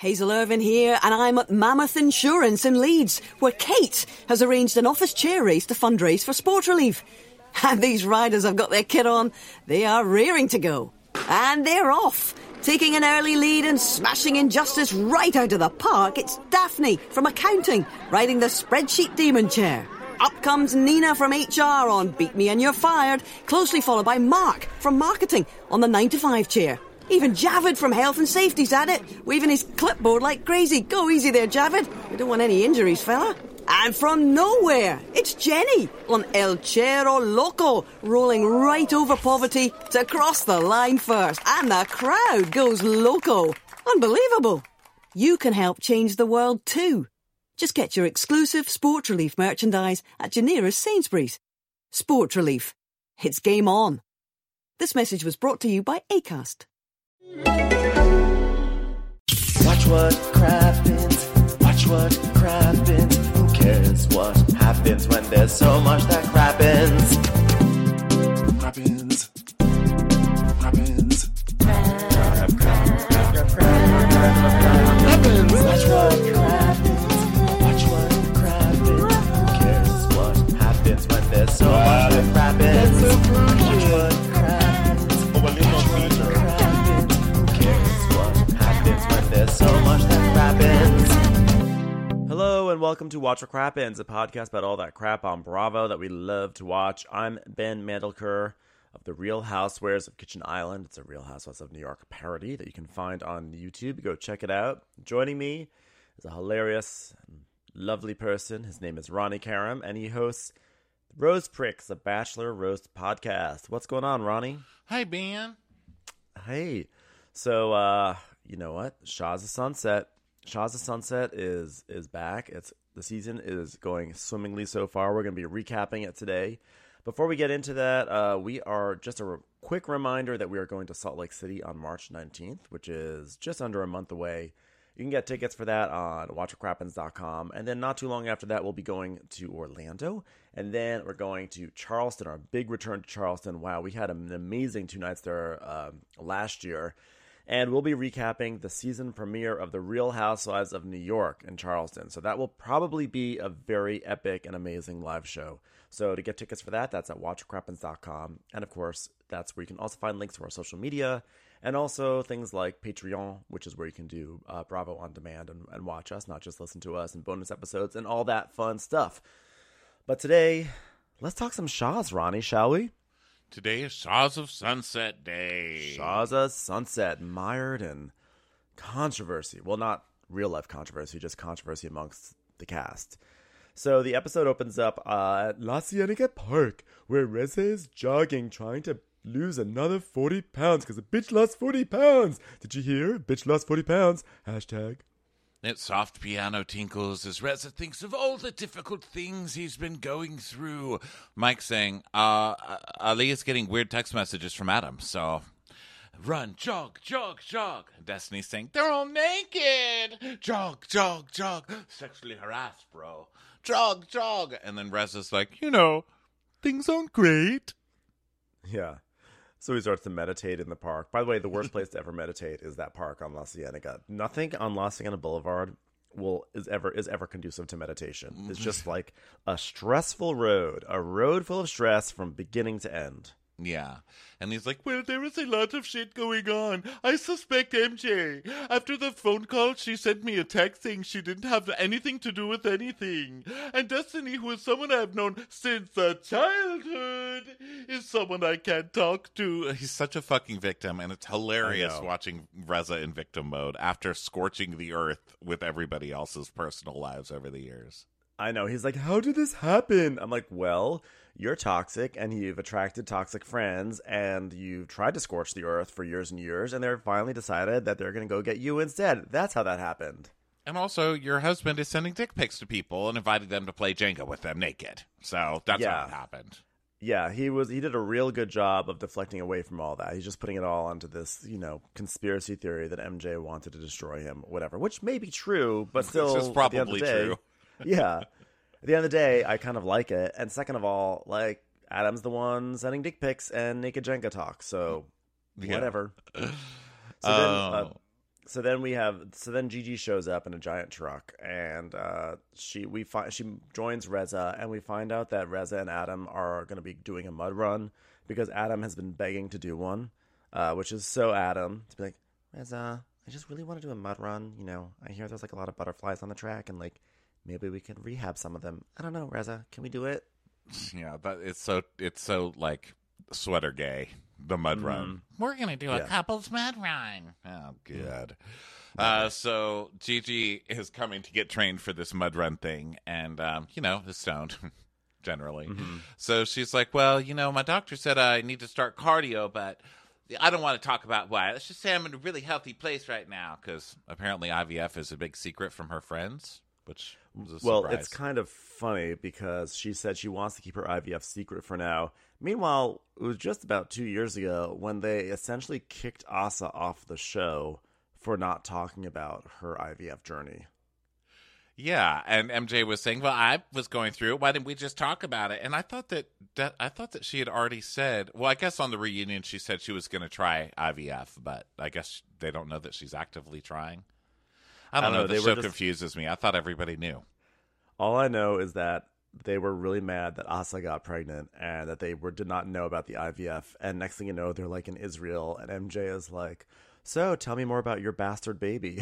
Hazel Irvin here, and I'm at Mammoth Insurance in Leeds, where Kate has arranged an office chair race to fundraise for Sport Relief. And these riders have got their kit on. They are raring to go. And they're off. Taking an early lead and smashing injustice right out of the park, it's Daphne from accounting, riding the spreadsheet demon chair. Up comes Nina from HR on Beat Me and You're Fired, closely followed by Mark from marketing on the 9 to 5 chair. Even Javid from Health and Safety's at it, waving his clipboard like crazy. Go easy there, Javid. We don't want any injuries, fella. And from nowhere, it's Jenny on El Chero Loco, rolling right over poverty to cross the line first. And the crowd goes loco. Unbelievable. You can help change the world too. Just get your exclusive Sport Relief merchandise at your nearest Sainsbury's. Sport Relief. It's game on. This message was brought to you by Acast. Watch what crappens. Watch what crappens. Who cares what happens when there's so much that crappens? Crappens. Crappens. Crappens. Watch what crappens. Watch what crappens. Who cares what happens when there's so much that crappens? Watch what crappens. Watch what crappens. Who cares what happens when there's so much that crappens? Hello and welcome to Watch What Crappens, a podcast about all that crap on Bravo that we love to watch. I'm Ben Mandelker of The Real Housewives of Kitchen Island. It's a Real Housewives of New York parody that you can find on YouTube. Go check it out. Joining me is a hilarious and lovely person. His name is Ronnie Karam, and he hosts Rose Pricks, a Bachelor Roast podcast. What's going on, Ronnie? Hi, Ben. Hey. So, you know what? Shahs of Sunset. Shahs of Sunset is back. The season is going swimmingly so far. We're going to be recapping it today. Before we get into that, we are just a quick reminder that we are going to Salt Lake City on March 19th, which is just under a month away. You can get tickets for that on watchwhatcrappens.com. And then not too long after that, we'll be going to Orlando. And then we're going to Charleston, our big return to Charleston. Wow, we had an amazing 2 nights there last year. And we'll be recapping the season premiere of The Real Housewives of New York in Charleston. So that will probably be a very epic and amazing live show. So to get tickets for that, that's at watchwhatcrappens.com. And of course, that's where you can also find links to our social media and also things like Patreon, which is where you can do Bravo On Demand and watch us, not just listen to us and bonus episodes and all that fun stuff. But today, let's talk some Shahs, Ronnie, shall we? Today is Shahs of Sunset Day. Shahs of Sunset, mired in controversy. Well, not real-life controversy, just controversy amongst the cast. So the episode opens up at La Cienega Park, where Reza is jogging, trying to lose another 40 pounds, because a bitch lost 40 pounds. Did you hear? Bitch lost 40 pounds. Hashtag. That soft piano tinkles as Reza thinks of all the difficult things he's been going through. Mike saying, Ali is getting weird text messages from Adam, so run, jog, jog, jog. Destiny's saying, they're all naked. Jog, jog, jog. Sexually harassed, bro. Jog, jog. And then Reza's like, things aren't great. Yeah. So he starts to meditate in the park. By the way, the worst place to ever meditate is that park on La Cienega. Nothing on La Cienega Boulevard is ever conducive to meditation. It's just like a stressful road, a road full of stress from beginning to end. Yeah. And he's like, well, there is a lot of shit going on. I suspect MJ. After the phone call, she sent me a text saying she didn't have anything to do with anything. And Destiny, who is someone I've known since childhood, is someone I can't talk to. He's such a fucking victim, and it's hilarious watching Reza in victim mode after scorching the earth with everybody else's personal lives over the years. I know. He's like, how did this happen? I'm like, well, you're toxic and you've attracted toxic friends and you've tried to scorch the earth for years and years, and they're finally decided that they're going to go get you instead. That's how that happened. And also, your husband is sending dick pics to people and inviting them to play Jenga with them naked. So that's how it happened. Yeah, he did a real good job of deflecting away from all that. He's just putting it all onto this, conspiracy theory that MJ wanted to destroy him, whatever, which may be true, but still, it's probably true. Yeah. At the end of the day, I kind of like it. And second of all, Adam's the one sending dick pics and naked Jenga talk. So, whatever. So then, So then Gigi shows up in a giant truck, and she joins Reza, and we find out that Reza and Adam are going to be doing a mud run because Adam has been begging to do one, which is so Adam to be like, Reza, I just really want to do a mud run. You know, I hear there's like a lot of butterflies on the track, and like maybe we can rehab some of them. I don't know, Reza, can we do it? Yeah, but it's so like sweater gay. The mud run. We're going to do a couple's mud run. Oh, good. So Gigi is coming to get trained for this mud run thing and, is stoned generally. So she's like, well, my doctor said I need to start cardio, but I don't want to talk about why. Let's just say I'm in a really healthy place right now because apparently IVF is a big secret from her friends, which was a surprise. Well, it's kind of funny because she said she wants to keep her IVF secret for now. Meanwhile, it was just about 2 years ago when they essentially kicked Asa off the show for not talking about her IVF journey. Yeah, and MJ was saying, "Well, I was going through it. Why didn't we just talk about it?" And I thought that she had already said. Well, I guess on the reunion she said she was going to try IVF, but I guess they don't know that she's actively trying. I don't know. The show confuses me. I thought everybody knew. All I know is that they were really mad that Asa got pregnant and that they did not know about the IVF. And next thing you know, they're like in Israel, and MJ is like, "So, tell me more about your bastard baby."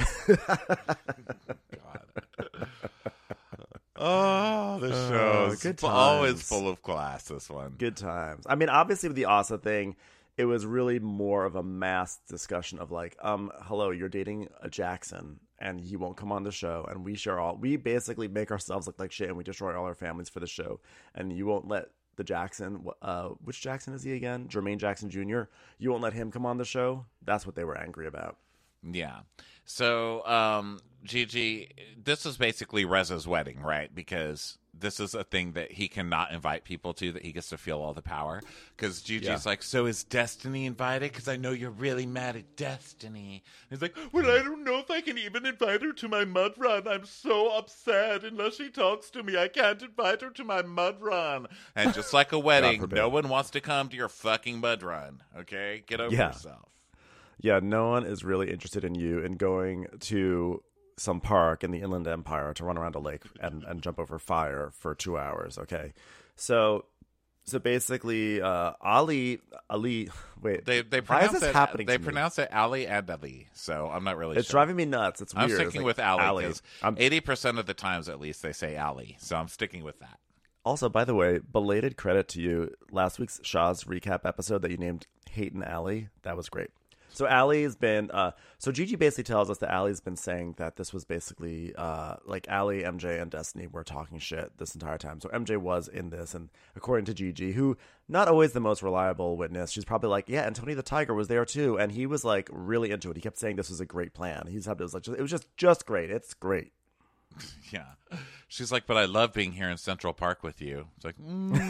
God. Oh, the show's good always full of class, this one. Good times. I mean, obviously with the Asa thing, it was really more of a mass discussion of like, hello, you're dating a Jackson and he won't come on the show, and we basically make ourselves look like shit and we destroy all our families for the show, and you won't let the Jackson, which Jackson is he again? Jermaine Jackson Jr. You won't let him come on the show? That's what they were angry about. Yeah. So, Gigi, this is basically Reza's wedding, right? Because this is a thing that he cannot invite people to, that he gets to feel all the power. Because Gigi's like, so is Destiny invited? Because I know you're really mad at Destiny. And he's like, well, I don't know if I can even invite her to my mud run. I'm so upset. Unless she talks to me, I can't invite her to my mud run. And just like a wedding, no one wants to come to your fucking mud run. Okay? Get over yourself. Yeah, no one is really interested in you in going to some park in the Inland Empire to run around a lake and jump over fire for 2 hours, okay? So basically, Ali, wait. They pronounce it happening. They pronounce it Ali and Ali, so I'm not really sure. It's driving me nuts. It's weird. I'm sticking with Ali because 80% of the times, at least, they say Ali, so I'm sticking with that. Also, by the way, belated credit to you. Last week's Shaw's recap episode that you named Hating Ali, that was great. So Allie's been, so Gigi basically tells us that Allie's been saying that this was basically, like Allie, MJ, and Destiny were talking shit this entire time. So MJ was in this, and according to Gigi, who not always the most reliable witness, she's probably like, yeah, and Tony the Tiger was there too, and he was like really into it. He kept saying this was a great plan. It was just great. It's great. Yeah. She's like, but I love being here in Central Park with you. It's like,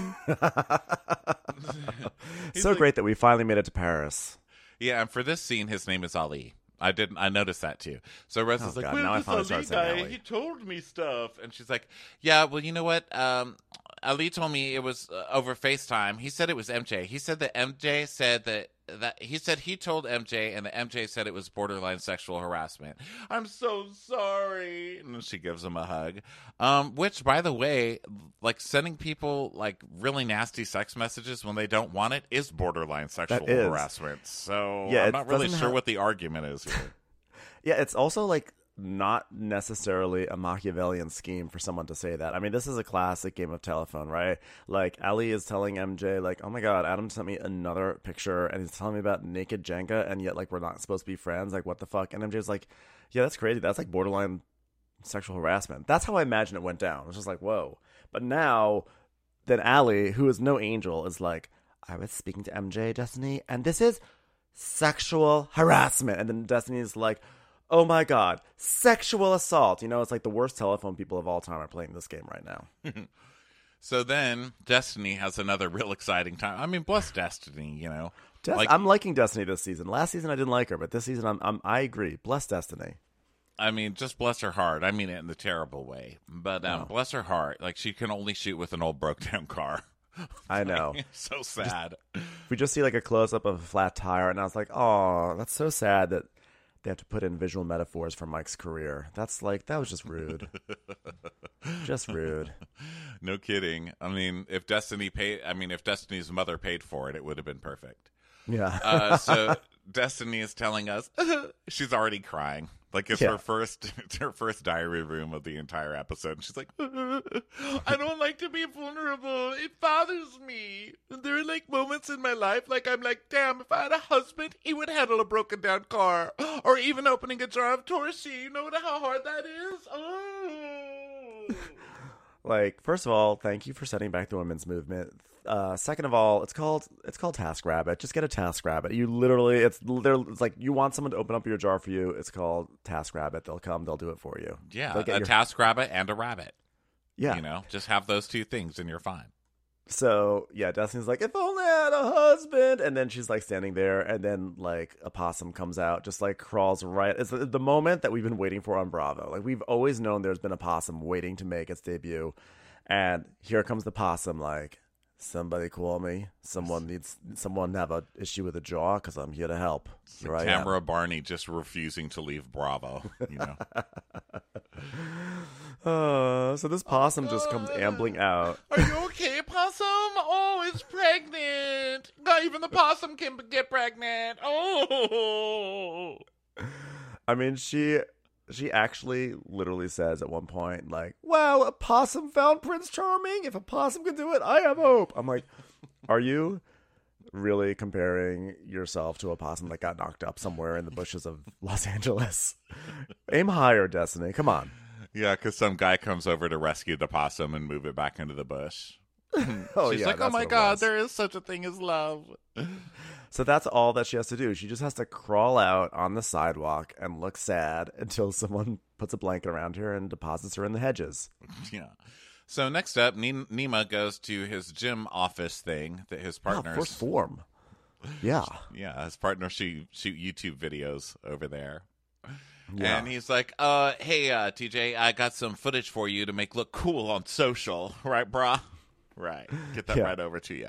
so like, great that we finally made it to Paris. Yeah, and for this scene, his name is Ali. I noticed that too. So Reza's like, well, this Ali guy, he told me stuff. And she's like, yeah, well, you know what? Ali told me it was over FaceTime. He said it was MJ. He said that MJ said that he said he told MJ, and that MJ said it was borderline sexual harassment. I'm so sorry. And then she gives him a hug. Which, by the way, like sending people like really nasty sex messages when they don't want it is borderline sexual harassment. So yeah, I'm not really sure what the argument is here. Yeah, it's also like not necessarily a Machiavellian scheme for someone to say that. I mean, this is a classic game of telephone, right? Like, Ali is telling MJ, like, oh my god, Adam sent me another picture, and he's telling me about naked Jenga, and yet, like, we're not supposed to be friends. Like, what the fuck? And MJ's like, yeah, that's crazy. That's, like, borderline sexual harassment. That's how I imagine it went down. It's just like, whoa. But now, then Ali, who is no angel, is like, I was speaking to MJ, Destiny, and this is sexual harassment. And then Destiny's like, oh my god, sexual assault. You know, it's like the worst telephone people of all time are playing this game right now. So then Destiny has another real exciting time. I mean, bless Destiny, you know. I'm liking Destiny this season. Last season I didn't like her, but this season I agree. Bless Destiny. I mean, just bless her heart. I mean it in the terrible way. But bless her heart. Like, she can only shoot with an old broke-down car. I know. So sad. We just see like a close-up of a flat tire, and I was like, oh, that's so sad that they have to put in visual metaphors for Mike's career. That was just rude. Just rude. No kidding. I mean, if Destiny's mother paid for it, it would have been perfect. Yeah. So Destiny is telling us she's already crying. Like it's her first diary room of the entire episode. And she's like, I don't like to be vulnerable. It bothers me. There are like moments in my life, like I'm like, damn, if I had a husband, he would handle a broken down car, or even opening a jar of Torsi. You know how hard that is. Oh. Like, first of all, thank you for setting back the women's movement. Second of all, it's called TaskRabbit. Just get a TaskRabbit. You literally, it's like you want someone to open up your jar for you. It's called TaskRabbit. They'll come. They'll do it for you. Yeah, a TaskRabbit and a rabbit. Yeah, you know, just have those two things and you're fine. So yeah, Destiny's like, if only I had a husband, and then she's like standing there, and then like a possum comes out, just like crawls right. It's the moment that we've been waiting for on Bravo. Like we've always known there's been a possum waiting to make its debut, and here comes the possum. Like, somebody call me. Someone have a issue with a jaw because I'm here to help. Here I am. Tamara Barney just refusing to leave Bravo. You know. So this possum just comes ambling out. Are you okay, possum? Oh, it's pregnant. Not even the possum can get pregnant. Oh. I mean, she actually literally says at one point, like, wow, a possum found Prince Charming. If a possum can do it, I have hope. I'm like, are you really comparing yourself to a possum that got knocked up somewhere in the bushes of Los Angeles? Aim higher, Destiny. Come on. Yeah, because some guy comes over to rescue the possum and move it back into the bush. She's like, oh my God, there is such a thing as love. So that's all that she has to do. She just has to crawl out on the sidewalk and look sad until someone puts a blanket around her and deposits her in the hedges. Yeah. So next up, Nima goes to his gym office thing that his partners... First form. Yeah. Yeah, his partners shoot YouTube videos over there. Yeah. And he's like, hey, TJ, I got some footage for you to make look cool on social. Right, brah? Right. Get that right over to you.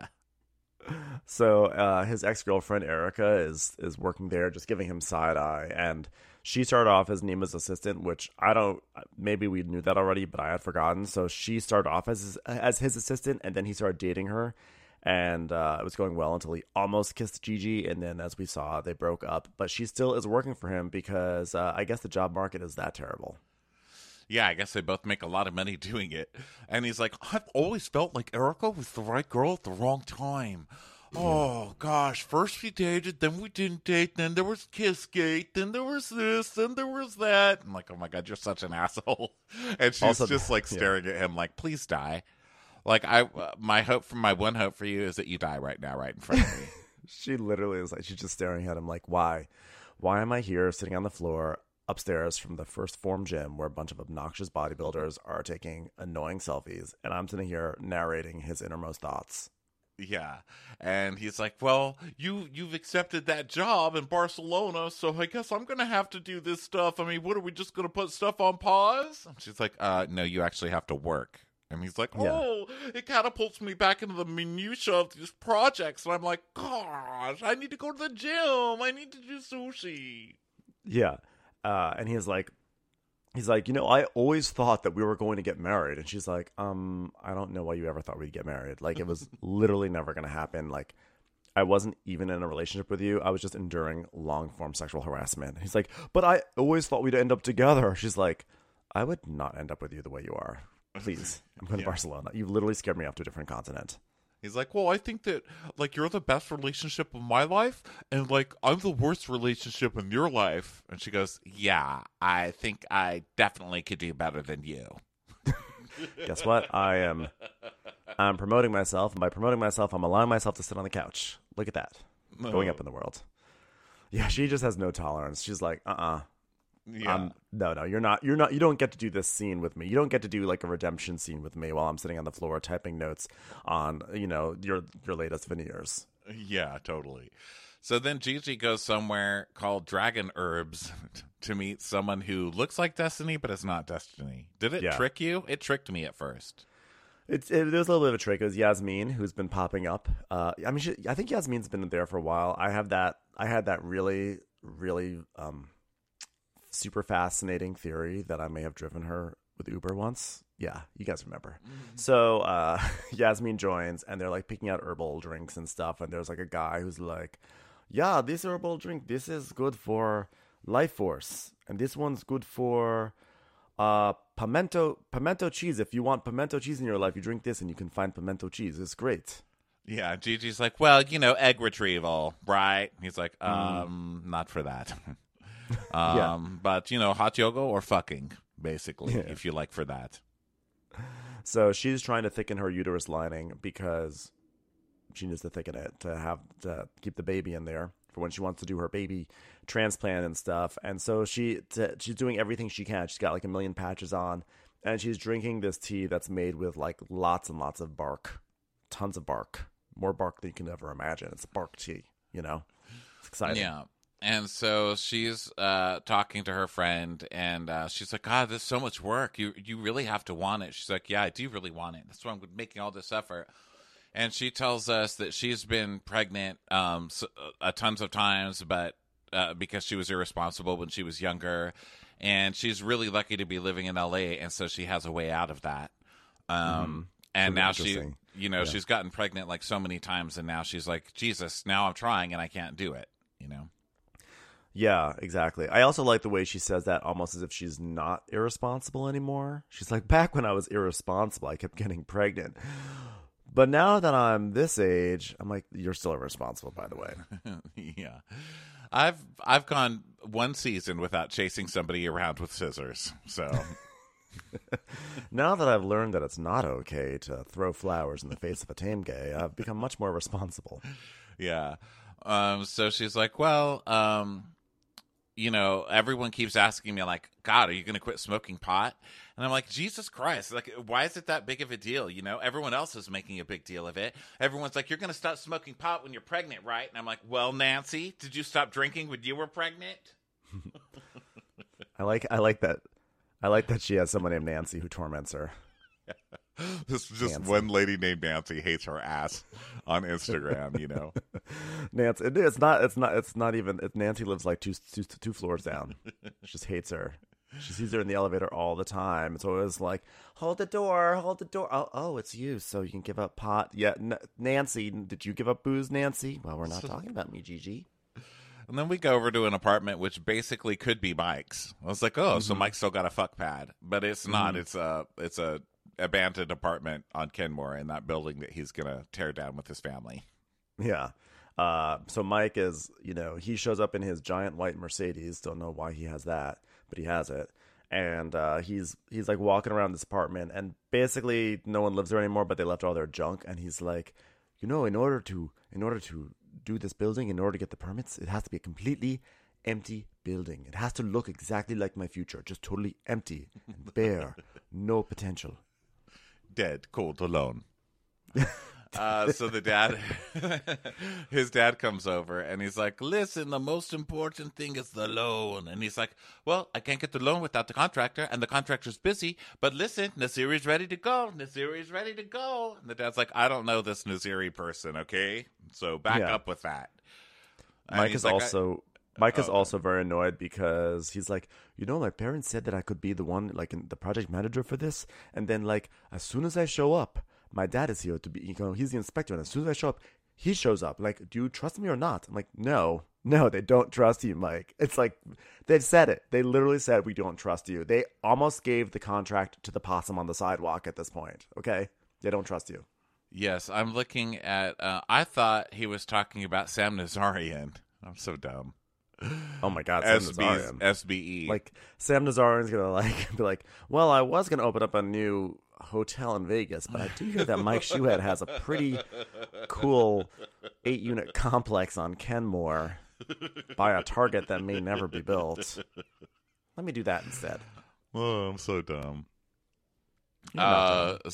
So his ex-girlfriend, Erica, is working there, just giving him side-eye. And she started off as Nima's assistant, which maybe we knew that already, but I had forgotten. So she started off as his assistant, and then he started dating her. And it was going well until he almost kissed Gigi, and then as we saw, they broke up. But she still is working for him because I guess the job market is that terrible. Yeah, I guess they both make a lot of money doing it. And he's like, I've always felt like Erica was the right girl at the wrong time. Oh, gosh, first we dated, then we didn't date, then there was Kissgate, then there was this, then there was that. I'm like, oh my God, you're such an asshole. And she's also, just like staring at him like, please die. Like, my one hope for you is that you die right now, right in front of me. She literally is like, she's just staring at him like, why? Why am I here sitting on the floor upstairs from the First Form gym where a bunch of obnoxious bodybuilders are taking annoying selfies, and I'm sitting here narrating his innermost thoughts? Yeah. And he's like, well, you've accepted that job in Barcelona, so I guess I'm going to have to do this stuff. I mean, what, are we just going to put stuff on pause? And she's like, no, you actually have to work. And he's like, oh, it catapults me back into the minutia of these projects. And I'm like, gosh, I need to go to the gym. I need to do sushi. Yeah. And he's like, I always thought that we were going to get married. And she's like, I don't know why you ever thought we'd get married. Like, it was literally never going to happen. Like, I wasn't even in a relationship with you. I was just enduring long-form sexual harassment. He's like, but I always thought we'd end up together. She's like, I would not end up with you the way you are. Please, I'm going to Barcelona. You literally scared me off to a different continent. He's like, well, I think that, like, you're the best relationship of my life, and, like, I'm the worst relationship in your life. And she goes, yeah, I think I definitely could do better than you. Guess what? I'm promoting myself, and by promoting myself, I'm allowing myself to sit on the couch. Look at that. Going up in the world. Yeah, she just has no tolerance. She's like, Yeah. No, you're not. You don't get to do this scene with me. You don't get to do like a redemption scene with me while I'm sitting on the floor typing notes on, your latest veneers. Yeah, totally. So then Gigi goes somewhere called Dragon Herbs to meet someone who looks like Destiny, but is not Destiny. Did it trick you? It tricked me at first. There's a little bit of a trick. It was Yasmin who's been popping up. I think Yasmin's been there for a while. I had that really, really super fascinating theory that I may have driven her with Uber once. Yeah, you guys remember. So Yasmin joins, and they're like picking out herbal drinks and stuff. And there's like a guy who's like, yeah, this herbal drink, this is good for life force. And this one's good for pimento cheese. If you want pimento cheese in your life, you drink this and you can find pimento cheese. It's great. Yeah, Gigi's like, well, egg retrieval, right? He's like, not for that. But, hot yoga or fucking, basically, if you like for that. So she's trying to thicken her uterus lining because she needs to thicken it to keep the baby in there for when she wants to do her baby transplant and stuff. And so she's doing everything she can. She's got like a million patches on, and she's drinking this tea that's made with like lots and lots of bark, tons of bark, more bark than you can ever imagine. It's bark tea, It's exciting. Yeah. And so she's talking to her friend, and she's like, God, there's so much work. You really have to want it. She's like, yeah, I do really want it. That's why I'm making all this effort. And she tells us that she's been pregnant tons of times, but because she was irresponsible when she was younger. And she's really lucky to be living in L.A., and so she has a way out of that. And now she's gotten pregnant like so many times, and now she's like, Jesus, now I'm trying, and I can't do it, Yeah, exactly. I also like the way she says that almost as if she's not irresponsible anymore. She's like, back when I was irresponsible, I kept getting pregnant. But now that I'm this age, I'm like, you're still irresponsible, by the way. Yeah. I've gone one season without chasing somebody around with scissors. So now that I've learned that it's not okay to throw flowers in the face of a tame gay, I've become much more responsible. Yeah. So she's like, well, everyone keeps asking me, like, God, are you going to quit smoking pot? And I'm like, Jesus Christ, like, why is it that big of a deal? Everyone else is making a big deal of it. Everyone's like, you're going to stop smoking pot when you're pregnant, right? And I'm like, well, Nancy, did you stop drinking when you were pregnant? I like that. I like that she has someone named Nancy who torments her. This is just Nancy. One lady named Nancy hates her ass on Instagram, Nancy, it's not even. Nancy lives like two floors down. She just hates her. She sees her in the elevator all the time. It's always like, hold the door. Oh, it's you, so you can give up pot. Yeah, Nancy, did you give up booze, Nancy? Well, we're not talking about me, Gigi. And then we go over to an apartment which basically could be Mike's. I was like, so Mike's still got a fuck pad, but it's not. It's a abandoned apartment on Kenmore in that building that he's gonna tear down with his family. Yeah. So Mike is, he shows up in his giant white Mercedes. Don't know why he has that, but he has it. And he's like walking around this apartment, and basically no one lives there anymore, but they left all their junk. And he's like, in order to do this building, in order to get the permits, it has to be a completely empty building. It has to look exactly like my future, just totally empty and bare, no potential. Dead, cold, alone. So the his dad comes over, and he's like, listen, the most important thing is the loan. And he's like, well, I can't get the loan without the contractor, and the contractor's busy, but listen, Naziri's ready to go. And the dad's like, I don't know this Naziri person, okay? So back up with that. And Mike is also very annoyed because he's like, my parents said that I could be the one, like, the project manager for this, and then, like, as soon as I show up, my dad is here to be, he's the inspector, and as soon as I show up, he shows up. Like, do you trust me or not? I'm like, no, they don't trust you, Mike. It's like, they said it. They literally said, we don't trust you. They almost gave the contract to the possum on the sidewalk at this point, okay? They don't trust you. Yes, I'm looking at, I thought he was talking about Sam Nazarian. I'm so dumb. Oh my God, Sam Nazarian. SBE. Like, Sam Nazarian's gonna be like, well, I was gonna open up a new hotel in Vegas, but I do hear that Mike Shuhead has a pretty cool 8-unit complex on Kenmore by a target that may never be built. Let me do that instead. Oh, I'm so dumb. Naziri,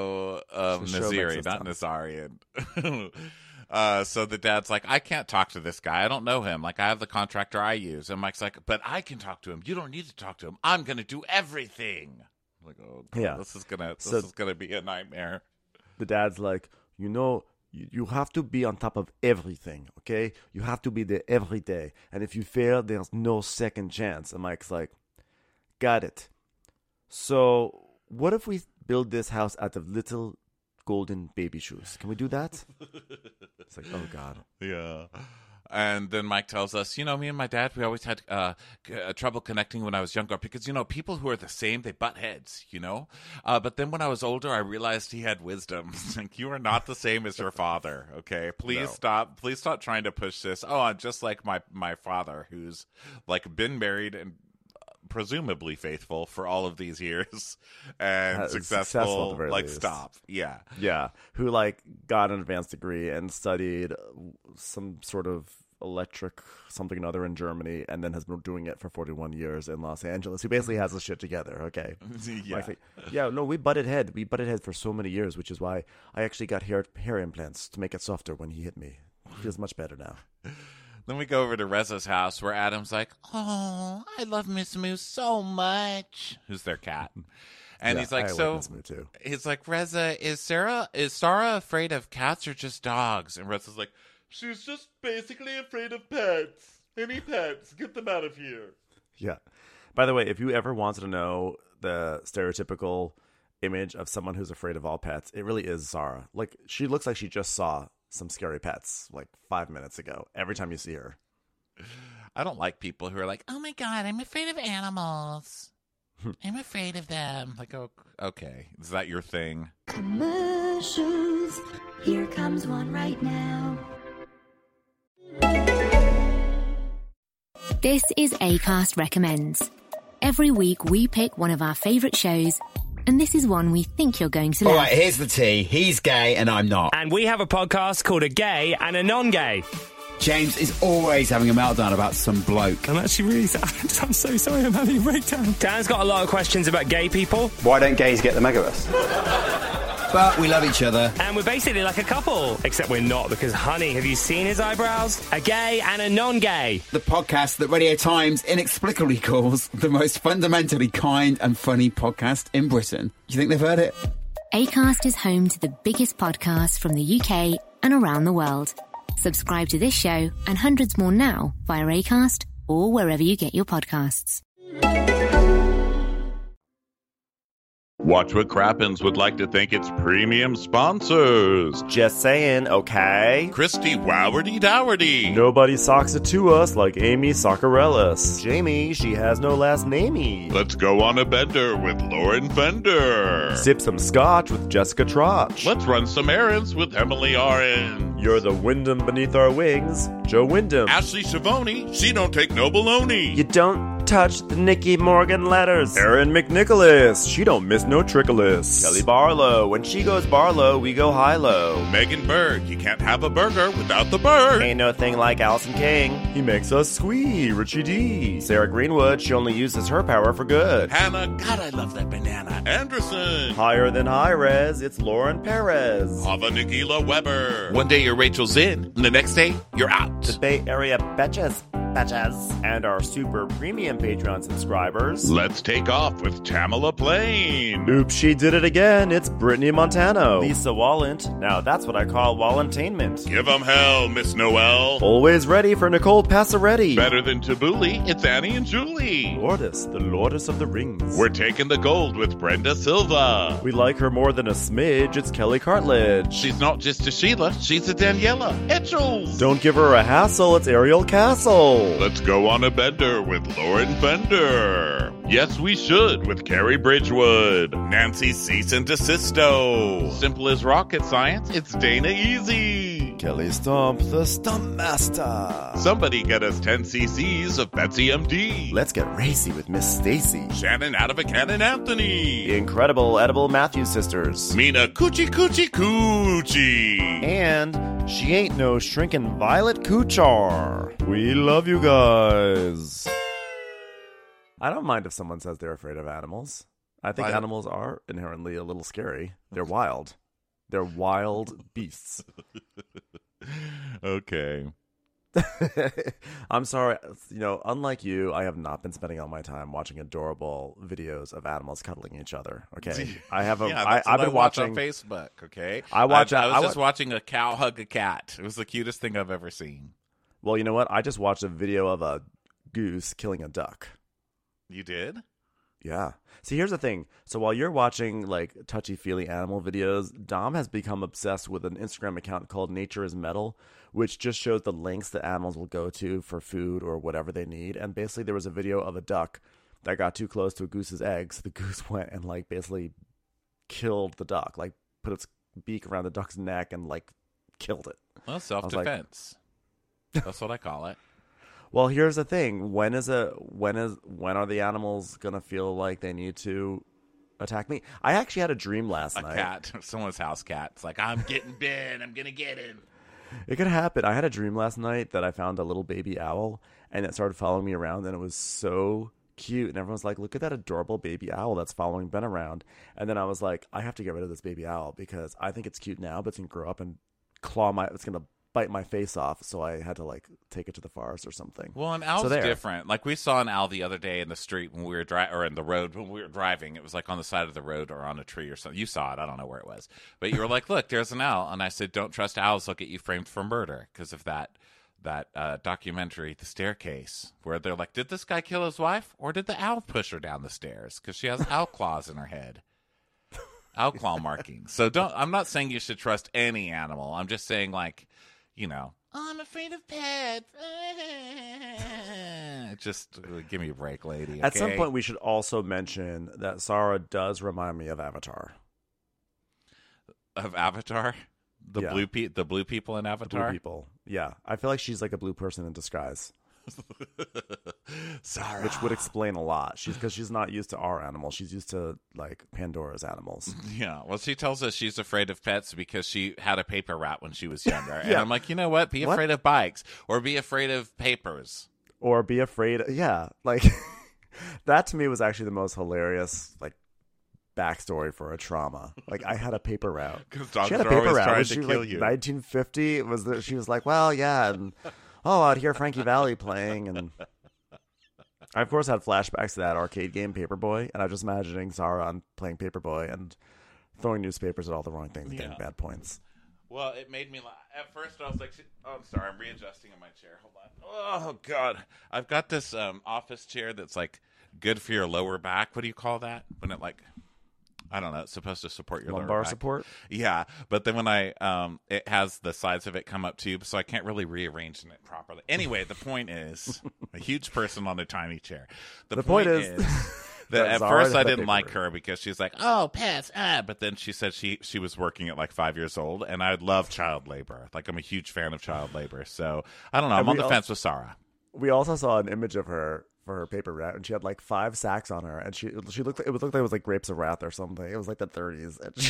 not Nazarian. So the dad's like, I can't talk to this guy. I don't know him. Like, I have the contractor I use. And Mike's like, but I can talk to him. You don't need to talk to him. I'm going to do everything. I'm like, oh, God, yeah. this is gonna be a nightmare. The dad's like, You have to be on top of everything, okay? You have to be there every day. And if you fail, there's no second chance. And Mike's like, got it. So what if we build this house out of little golden baby shoes? Can we do that? It's like, oh, God. Yeah. And then Mike tells us, me and my dad, we always had trouble connecting when I was younger because, people who are the same, they butt heads, But then when I was older, I realized he had wisdom. Like, you are not the same as your father, okay? Please stop. Please stop trying to push this. Oh, I'm just like my father, who's, like, been married and presumably faithful for all of these years and successful, at the very like, least. stop. Yeah. Yeah, who like got an advanced degree and studied some sort of electric something or other in Germany, and then has been doing it for 41 years in Los Angeles. Who basically has the shit together. Okay, no, we butted head. We butted head for so many years, which is why I actually got hair implants to make it softer when he hit me. It feels much better now. Then we go over to Reza's house where Adam's like, oh, I love Miss Moose so much. Who's their cat? And he's like, he's like, Reza, is Sarah afraid of cats or just dogs? And Reza's like, she's just basically afraid of pets. Any pets, get them out of here. Yeah. By the way, if you ever wanted to know the stereotypical image of someone who's afraid of all pets, it really is Zara. Like, she looks like she just saw some scary pets like 5 minutes ago every time you see her. I don't like people who are like, oh my God, I'm afraid of animals. I'm afraid of them. Like, oh, okay. Is that your thing? Commercials. Here comes one right now. This is Acast Recommends. Every week we pick one of our favourite shows, and this is one we think you're going to love. All right, here's the tea. He's gay and I'm not. And we have a podcast called A Gay and a Non-Gay. James is always having a meltdown about some bloke. I'm actually really sad. I'm so sorry I'm having a breakdown. Dan's got a lot of questions about gay people. Why don't gays get the Megaverse? But we love each other. And we're basically like a couple. Except we're not, because, honey, have you seen his eyebrows? A gay and a non-gay. The podcast that Radio Times inexplicably calls the most fundamentally kind and funny podcast in Britain. Do you think they've heard it? Acast is home to the biggest podcasts from the UK and around the world. Subscribe to this show and hundreds more now via Acast or wherever you get your podcasts. Watch What Crappens would like to thank its premium sponsors. Just saying, okay? Christy Wowardy Dowardy. Nobody socks it to us like Amy Soccerellis. Jamie, she has no last namey. Let's go on a bender with Lauren Fender. Sip some scotch with Jessica Trotch. Let's run some errands with Emily Oren. You're the Wyndham beneath our wings, Joe Wyndham. Ashley Shavoni, she don't take no baloney. You don't touch the Nicky Morgan letters. Erin McNicholas, she don't miss no trickolas. Kelly Barlow, when she goes Barlow, we go high-low. Megan Berg, you can't have a burger without the bird. Ain't no thing like Allison King. He makes us squee. Richie D. Sarah Greenwood, she only uses her power for good. Hannah, God, I love that banana. Anderson. Higher than high res, it's Lauren Perez. Ava Nagila Weber. One day your Rachel's in, and the next day you're out. The Bay Area betches. And our super premium Patreon subscribers. Let's take off with Tamala Plain. Oops, she did it again. It's Brittany Montano. Lisa Wallant. Now that's what I call Wallantainment. Give 'em hell, Miss Noel. Always ready for Nicole Passaretti. Better than Tabbouleh, it's Annie and Julie. Lourdes, the Lourdes of the Rings. We're taking the gold with Brenda Silva. We like her more than a smidge. It's Kelly Cartledge. She's not just a Sheila, she's a Daniela Etchels. Don't give her a hassle. It's Ariel Castle. Let's go on a bender with Lauren Fender. Yes, we should with Carrie Bridgewood. Nancy Cease and Desisto. Simple as rocket science, it's Dana Easy. Kelly Stump, the Stump Master. Somebody get us 10 cc's of Betsy MD. Let's get racy with Miss Stacy. Shannon out of a cannon Anthony. The incredible Edible Matthews sisters. Mina Coochie Coochie Coochie. And she ain't no shrinking Violet Kuchar. We love you guys. I don't mind if someone says they're afraid of animals. I think animals are inherently a little scary. They're wild. They're wild beasts. Okay. I'm sorry. Unlike you, I have not been spending all my time watching adorable videos of animals cuddling each other. Okay, I have a. Yeah, I've been watching on Facebook. Okay, I was just watching a cow hug a cat. It was the cutest thing I've ever seen. Well, you know what? I just watched a video of a goose killing a duck. You did? Yeah. See, here's the thing. So while you're watching like touchy-feely animal videos, Dom has become obsessed with an Instagram account called Nature is Metal, which just shows the lengths that animals will go to for food or whatever they need. And basically there was a video of a duck that got too close to a goose's eggs. So the goose went and like basically killed the duck, like put its beak around the duck's neck and like killed it. Well, self-defense. That's what I call it. Well, here's the thing. When are the animals gonna feel like they need to attack me? I actually had a dream last night. A cat, someone's house cat. It's like, I'm getting Ben. I'm gonna get him. It could happen. I had a dream last night that I found a little baby owl, and it started following me around, and it was so cute. And everyone's like, "Look at that adorable baby owl that's following Ben around." And then I was like, "I have to get rid of this baby owl because I think it's cute now, but it's gonna grow up and it's gonna bite my face off." So I had to like take it to the forest or something. Well, an owl's different. Like we saw an owl the other day in the street when we were or in the road when we were driving. It was like on the side of the road or on a tree or something. You saw it. I don't know where it was, but you were like, "Look, there's an owl." And I said, "Don't trust owls. They'll get you framed for murder." Because of that documentary, The Staircase, where they're like, "Did this guy kill his wife, or did the owl push her down the stairs?" Because she has owl claws in her head. Owl claw markings. So I'm not saying you should trust any animal. I'm just saying, like, I'm afraid of pets. Just give me a break, lady. Okay? At some point, we should also mention that Sarah does remind me of Avatar. Of Avatar? The blue people in Avatar? Blue people. Yeah. I feel like she's like a blue person in disguise. Sarah. Which would explain a lot. Because she's not used to our animals. She's used to like Pandora's animals. Yeah. Well, she tells us she's afraid of pets because she had a paper route when she was younger. And I'm like, you know what? Be afraid of bikes or be afraid of papers. Or be afraid. Yeah. Like that to me was actually the most hilarious like backstory for a trauma. Like I had a paper route. Because dogs are always trying to kill you. 1950 she was like, well, yeah, and I'd hear Frankie Valli playing, and I of course had flashbacks to that arcade game Paperboy, and I was just imagining Zara playing Paperboy and throwing newspapers at all the wrong things and getting bad points. Well, it made me laugh. At first, I was like, I'm sorry, I'm readjusting in my chair. Hold on. Oh, God. I've got this office chair that's, like, good for your lower back. What do you call that? When it, like, I don't know, it's supposed to support your lumbar lower back. Support? Yeah, but then when it has the sides of it come up too, so I can't really rearrange it properly. Anyway, the point is, a huge person on a tiny chair. The point is that at first I didn't like her because she's like, "Oh, pets," but then she said she was working at like 5 years old, and I love child labor. Like I'm a huge fan of child labor, so I don't know. I'm on the fence with Sarah. We also saw an image of her for her paper route, and she had like 5 sacks on her, and she looked like it was like Grapes of Wrath or something. It was like the 30s, and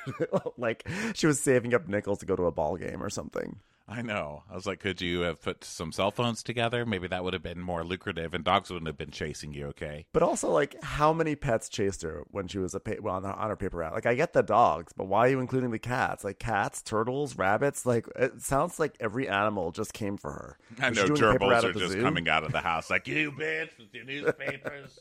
like she was saving up nickels to go to a ball game or something. I know. I was like, could you have put some cell phones together? Maybe that would have been more lucrative, and dogs wouldn't have been chasing you, okay? But also, like, how many pets chased her when she was on her paper route? Like, I get the dogs, but why are you including the cats? Like, cats, turtles, rabbits? Like, it sounds like every animal just came for her. I know gerbils are just coming out of the house like, you bitch, with your newspapers.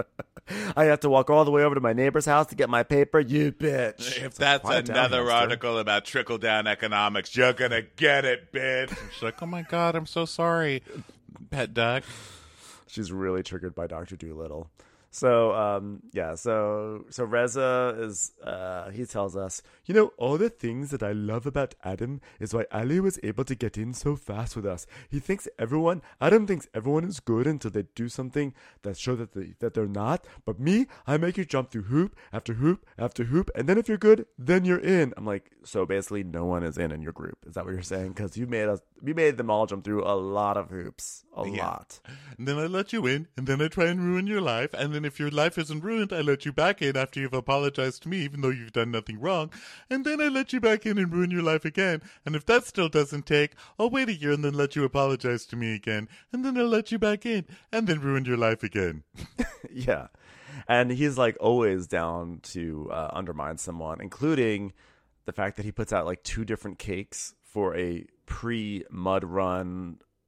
I have to walk all the way over to my neighbor's house to get my paper, you bitch. If that's another article about trickle-down economics, you're going to get it, bitch. She's like, oh my God, I'm so sorry, pet duck. She's really triggered by Dr. Dolittle. So, so Reza is, he tells us, all the things that I love about Adam is why Ali was able to get in so fast with us. Adam thinks everyone is good until they do something that show that they're not. But me, I make you jump through hoop after hoop after hoop. And then if you're good, then you're in. I'm like, so basically no one is in your group. Is that what you're saying? Because you made them all jump through a lot of hoops. A lot. And then I let you in, and then I try and ruin your life, and then if your life isn't ruined, I let you back in after you've apologized to me, even though you've done nothing wrong, and then I let you back in and ruin your life again, and if that still doesn't take, I'll wait a year and then let you apologize to me again, and then I'll let you back in, and then ruin your life again. Yeah. And he's like always down to undermine someone, including the fact that he puts out like 2 different cakes for a pre-mud run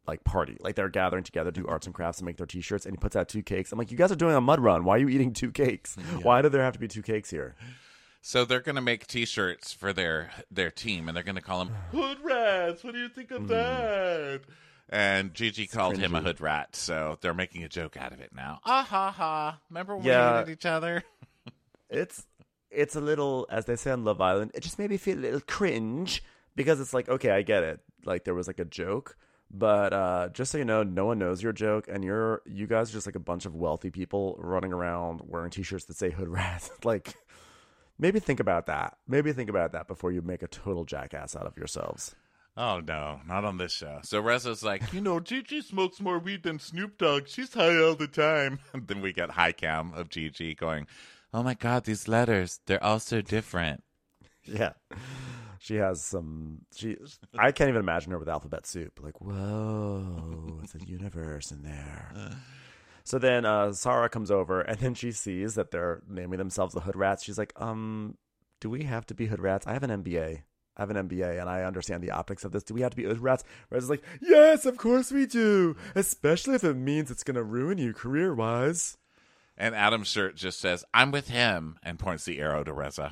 like party. Like they're gathering together, do arts and crafts, and make their T-shirts. And he puts out 2 cakes. I'm like, you guys are doing a mud run. Why are you eating 2 cakes? Yeah. Why do there have to be 2 cakes here? So they're going to make T-shirts for their team, and they're going to call them Hood Rats. What do you think of that? And Gigi called him a hood rat, so they're making a joke out of it now. Ah ha ha! Remember when we hated each other? It's a little, as they say on Love Island, it just made me feel a little cringe because it's like, okay, I get it. Like there was like a joke, but just so you know, no one knows your joke, and you guys are just like a bunch of wealthy people running around wearing T-shirts that say hood rat. Like maybe think about that. Maybe think about that before you make a total jackass out of yourselves. Oh, no, not on this show. So Reza's like, Gigi smokes more weed than Snoop Dogg. She's high all the time. And then we get high cam of Gigi going, oh, my God, these letters, they're all so different. Yeah. She has I can't even imagine her with alphabet soup. Like, whoa, it's a universe in there. So then Sarah comes over, and then she sees that they're naming themselves the Hood Rats. She's like, do we have to be Hood Rats? I have an MBA. And I understand the optics of this. Do we have to be Hood Rats? Reza's like, yes, of course we do. Especially if it means it's going to ruin you career-wise. And Adam's shirt just says, I'm with him, and points the arrow to Reza.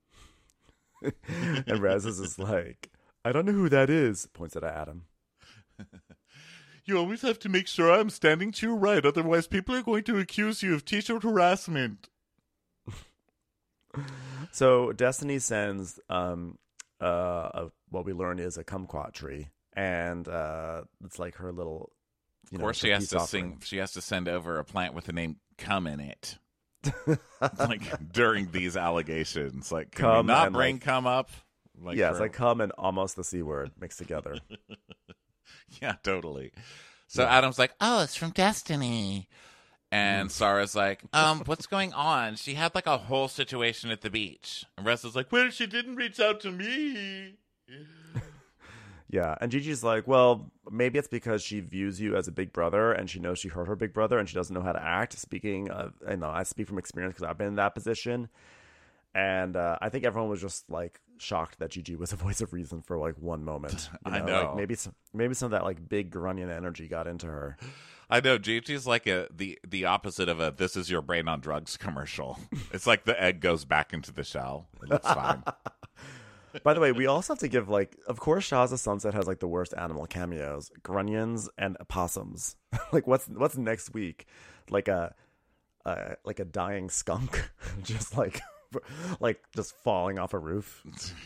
And Reza's is like, I don't know who that is. Points it at Adam. You always have to make sure I'm standing to your right. Otherwise, people are going to accuse you of T-shirt harassment. So Destiny sends... what we learn is a kumquat tree, and it's like her little. Of course, she has to sing. She has to send over a plant with the name "cum" in it. Like during these allegations, like can we not bring cum up? Like it's like cum and almost the C word mixed together. Yeah, totally. So Adam's like, "Oh, it's from Destiny." And Sarah's like, what's going on? She had like a whole situation at the beach. And Reza's like, well, she didn't reach out to me. Yeah. And Gigi's like, well, maybe it's because she views you as a big brother and she knows she hurt her big brother and she doesn't know how to act. Speaking of, I speak from experience because I've been in that position. And I think everyone was just like shocked that Gigi was a voice of reason for like one moment. I know. Like, maybe some of that like big grunion energy got into her. I know. Gigi's like the opposite of a "this is your brain on drugs" commercial. It's like the egg goes back into the shell. It looks fine. By the way, we also have to give of course, Shahs of Sunset has like the worst animal cameos: grunions and opossums. Like what's next week? Like a dying skunk, just like just falling off a roof.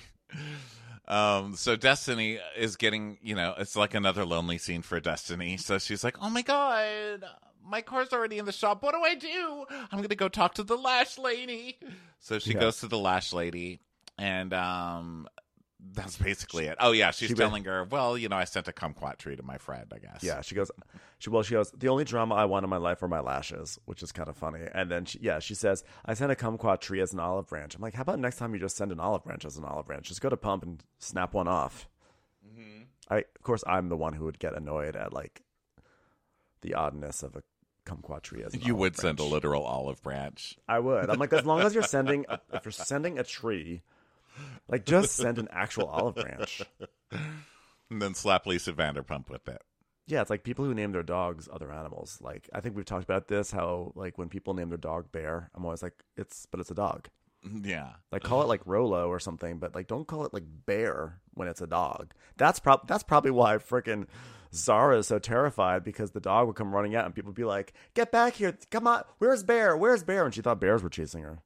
So Destiny is getting, it's like another lonely scene for Destiny. So she's like, oh my God, my car's already in the shop. What do I do? I'm going to go talk to the lash lady. So she goes to the lash lady, and that's basically it. Oh yeah, she's telling her, well, I sent a kumquat tree to my friend, I guess. Yeah, she goes, the only drama I want in my life are my lashes, which is kind of funny. And then she says, I sent a kumquat tree as an olive branch. I'm like, how about next time you just send an olive branch as an olive branch? Just go to Pump and snap one off. Mm-hmm. Of course, I'm the one who would get annoyed at like the oddness of a kumquat tree as an You olive would branch. send a literal olive branch. I would. I'm like, as long as you're sending a tree, like just send an actual olive branch. And then slap Lisa Vanderpump with it. Yeah, it's like people who name their dogs other animals. Like, I think we've talked about this, how, like, when people name their dog Bear, I'm always like, it's a dog. Yeah. Like, call it, like, Rolo or something, but, like, don't call it, like, Bear when it's a dog. That's probably why frickin' Zara is so terrified, because the dog would come running out and people would be like, get back here, come on, where's Bear? Where's Bear? And she thought bears were chasing her.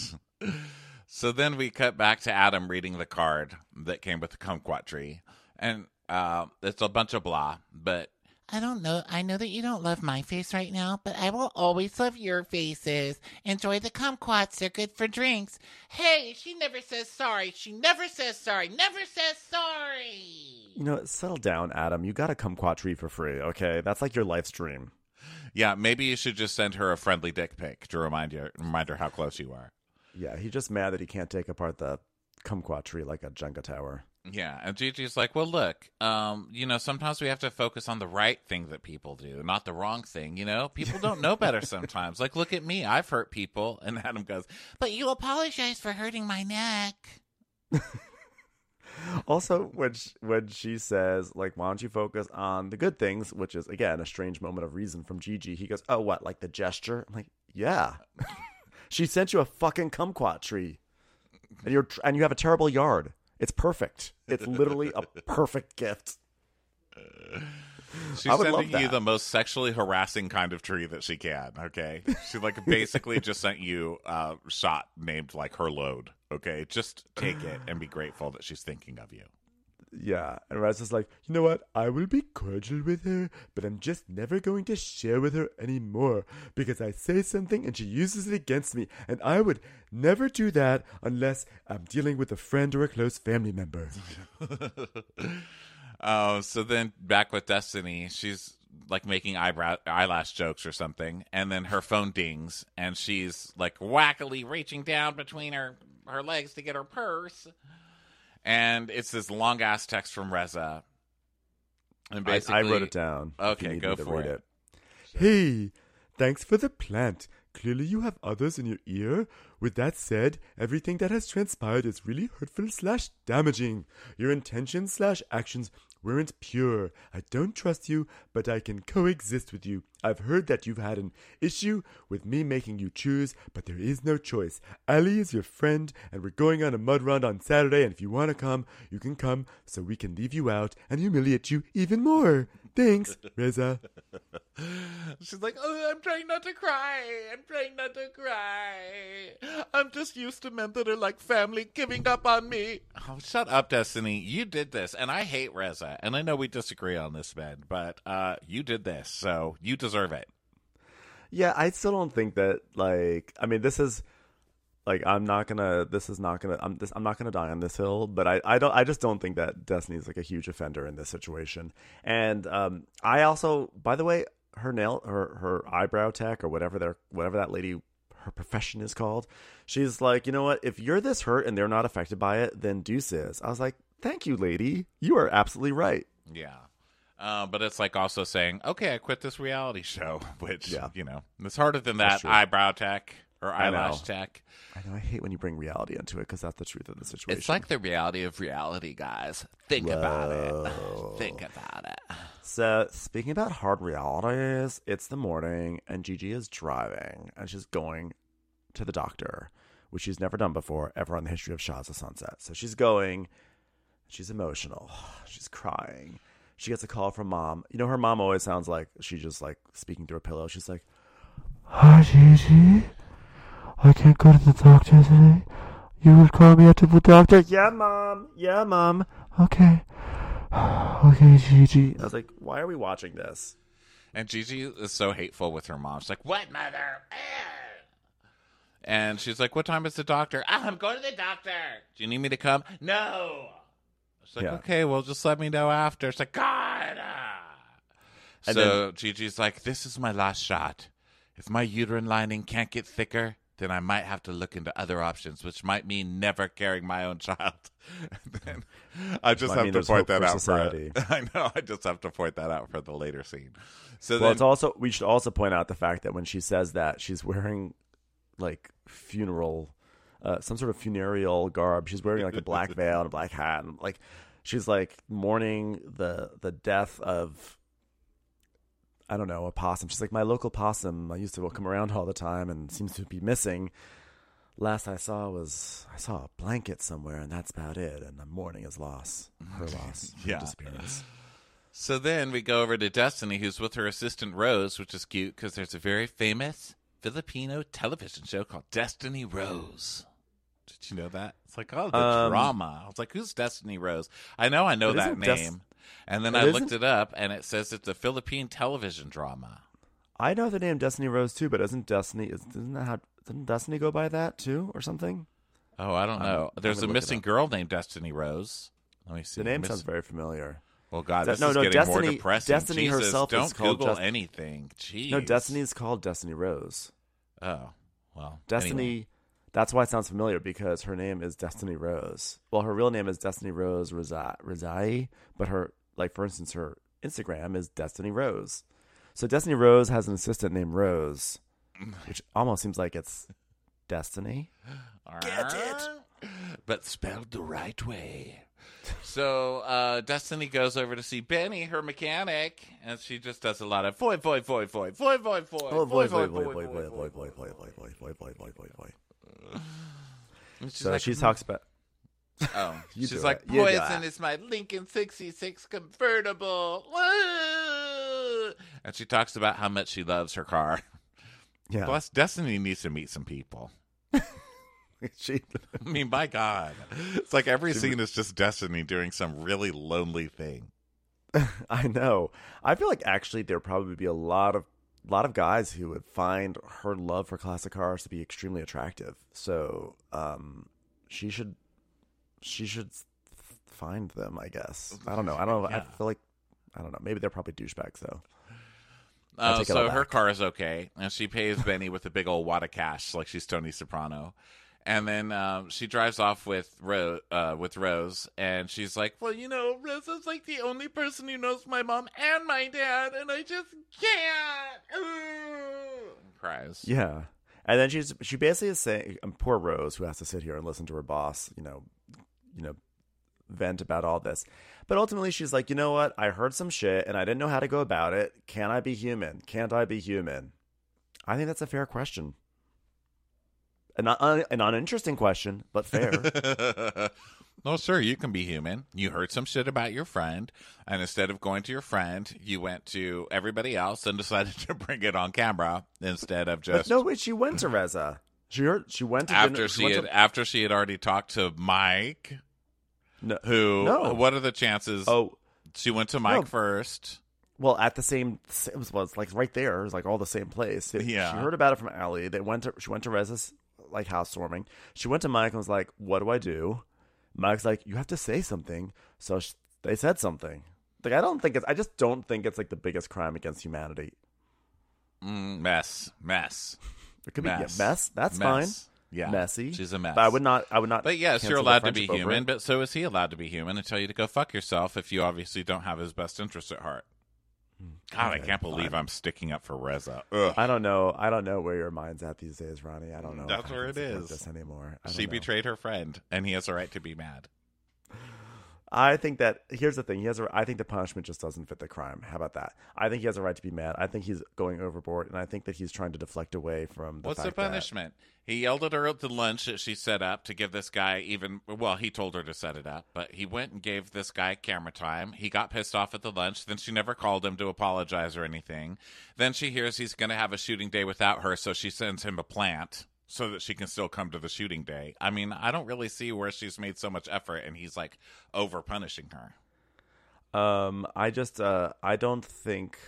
So then we cut back to Adam reading the card that came with the kumquat tree. And it's a bunch of blah, but I don't know. I know that you don't love my face right now, but I will always love your faces. Enjoy the kumquats. They're good for drinks. Hey, she never says sorry. She never says sorry. Never says sorry. Settle down, Adam. You got a kumquat tree for free, okay? That's like your life's dream. Yeah, maybe you should just send her a friendly dick pic to remind her how close you are. Yeah, he's just mad that he can't take apart the kumquat tree like a Jenga tower. Yeah, and Gigi's like, well, look, sometimes we have to focus on the right thing that people do, not the wrong thing, People don't know better sometimes. Like, look at me. I've hurt people. And Adam goes, but you apologize for hurting my neck. Also, when she says, like, why don't you focus on the good things, which is, again, a strange moment of reason from Gigi. He goes, oh, what, like the gesture? I'm like, yeah. She sent you a fucking kumquat tree. And you have a terrible yard. It's perfect. It's literally a perfect gift. She's sending you the most sexually harassing kind of tree that she can, okay? She, like, basically just sent you a shot named, like, her load, okay? Just take it and be grateful that she's thinking of you. Yeah, and Raz is like, you know what? I will be cordial with her, but I'm just never going to share with her anymore because I say something and she uses it against me, and I would never do that unless I'm dealing with a friend or a close family member. So then back with Destiny, she's like making eyelash jokes or something, and then her phone dings, and she's like wackily reaching down between her legs to get her purse. And it's this long ass text from Reza. And basically, I wrote it down. Okay, go for it. Hey, thanks for the plant. Clearly you have others in your ear. With that said, everything that has transpired is really hurtful/damaging. Your intentions/actions weren't pure. I don't trust you, but I can coexist with you. I've heard that you've had an issue with me making you choose, but there is no choice. Ali is your friend, and we're going on a mud run on Saturday, and if you want to come, you can come, so we can leave you out and humiliate you even more. Thanks, Reza. She's like, oh, I'm trying not to cry. I'm trying not to cry. I'm just used to men that are like family giving up on me. Oh, shut up, Destiny. You did this, and I hate Reza. And I know we disagree on this, Ben, but you did this, so you deserve it. Yeah, I still don't think that, like, I mean, this is, like, I'm not gonna die on this hill, but I just don't think that Destiny's like a huge offender in this situation. And I also, by the way, her eyebrow tech or whatever that lady, her profession is called, she's like, you know what, if you're this hurt and they're not affected by it, then deuces. I was like, thank you, lady, you are absolutely right. Yeah. But it's like also saying, okay, I quit this reality show, which, you know, it's harder than that eyebrow tech or eyelash tech. I know. I hate when you bring reality into it because that's the truth of the situation. It's like the reality of reality, guys. Think about it. Think about it. So, speaking about hard realities, it's the morning and Gigi is driving and she's going to the doctor, which she's never done before, ever on the history of Shahs of Sunset. So she's going, she's emotional, she's crying. She gets a call from mom. You know, her mom always sounds like she's just like speaking through a pillow. She's like, "Hi, Gigi. I can't go to the doctor today. You will call me at the doctor." Yeah, mom. Yeah, mom. Okay. Okay, Gigi. I was like, why are we watching this? And Gigi is so hateful with her mom. She's like, what, mother? And she's like, what time is the doctor? I'm going to the doctor. Do you need me to come? No. She's like, okay, well, just let me know after. It's like, God. So Gigi's like, this is my last shot. If my uterine lining can't get thicker, then I might have to look into other options, which might mean never carrying my own child. Then I just have to point that out for I know. I just have to point that out for the later scene. So well, it's also, we should also point out the fact that when she says that, she's wearing like funeral, some sort of funereal garb. She's wearing like a black veil and a black hat, and like she's like mourning the death of, I don't know, a possum. She's like, my local possum, I used to come around all the time and seems to be missing. Last I saw a blanket somewhere, and that's about it. And I'm mourning his loss, her loss, her disappearance. So then we go over to Destiny, who's with her assistant Rose, which is cute because there's a very famous Filipino television show called Destiny Rose. Did you know that? It's like, oh, the drama. I was like, who's Destiny Rose? I know that name. And then I looked it up, and it says it's a Philippine television drama. I know the name Destiny Rose too, but doesn't Destiny go by that too, or something? Oh, I don't know. There's a missing girl named Destiny Rose. Let me see. The name sounds very familiar. Well, God, this is getting more depressing. Destiny Jesus, herself don't is called Google anything. Jeez. No, Destiny is called Destiny Rose. Oh, well. Destiny. Anyway. That's why it sounds familiar, because her name is Destiny Rose. Well, her real name is Destiny Rose Rizai, but her, like, for instance, her Instagram is Destiny Rose. So Destiny Rose has an assistant named Rose, which almost seems like it's Destiny. Get it? But spelled the right way. So Destiny goes over to see Benny, her mechanic, and she just does a lot of void. So she talks about. Oh, she's like, poison is my Lincoln 66 convertible. Woo! And she talks about how much she loves her car. Yeah. Plus, Destiny needs to meet some people. I mean, my God. It's like every scene is just Destiny doing some really lonely thing. I know. I feel like actually there would probably be a lot of guys who would find her love for classic cars to be extremely attractive. So she should find them, I guess. I don't know. Yeah. I feel like, I don't know. Maybe they're probably douchebags, though. So her car is okay, and she pays Benny with a big old wad of cash like she's Tony Soprano. And then she drives off with Rose, and she's like, well, Rose is like the only person who knows my mom and my dad, and I just can't. And cries. Yeah. And then she basically is saying, poor Rose, who has to sit here and listen to her boss, vent about all this. But ultimately she's like, you know what? I heard some shit, and I didn't know how to go about it. Can I be human? Can't I be human? I think that's a fair question. An uninteresting question, but fair. No, sir, you can be human. You heard some shit about your friend, and instead of going to your friend, you went to everybody else and decided to bring it on camera instead of just. But no, wait, she went to Reza. She went to after she had already talked to Mike. No. What are the chances? Oh, she went to Mike first. Well, at the same, it was like right there. It was like all the same place. Yeah, she heard about it from Allie. She went to Reza's like housewarming. She went to Mike and was like, "What do I do?" Mike's like, "You have to say something." So they said something. Like I just don't think it's like the biggest crime against humanity. Mess. It could be mess. That's fine. Yeah, messy. She's a mess. But I would not. But yes, you're allowed to be human. But so is he allowed to be human and tell you to go fuck yourself if you obviously don't have his best interest at heart. God, I can't believe I'm sticking up for Reza. Ugh. I don't know where your mind's at these days, Ronnie. I don't know. That's where it is. This anymore. She betrayed her friend, and he has a right to be mad. I think that here's the thing. I think the punishment just doesn't fit the crime. How about that? I think he has a right to be mad. I think he's going overboard, and I think that he's trying to deflect away from the What's fact the punishment? He yelled at her at the lunch that she set up to give this guy he told her to set it up, but he went and gave this guy camera time. He got pissed off at the lunch. Then she never called him to apologize or anything. Then she hears he's going to have a shooting day without her, so she sends him a plant so that she can still come to the shooting day. I mean, I don't really see where she's made so much effort and he's like over punishing her. I don't think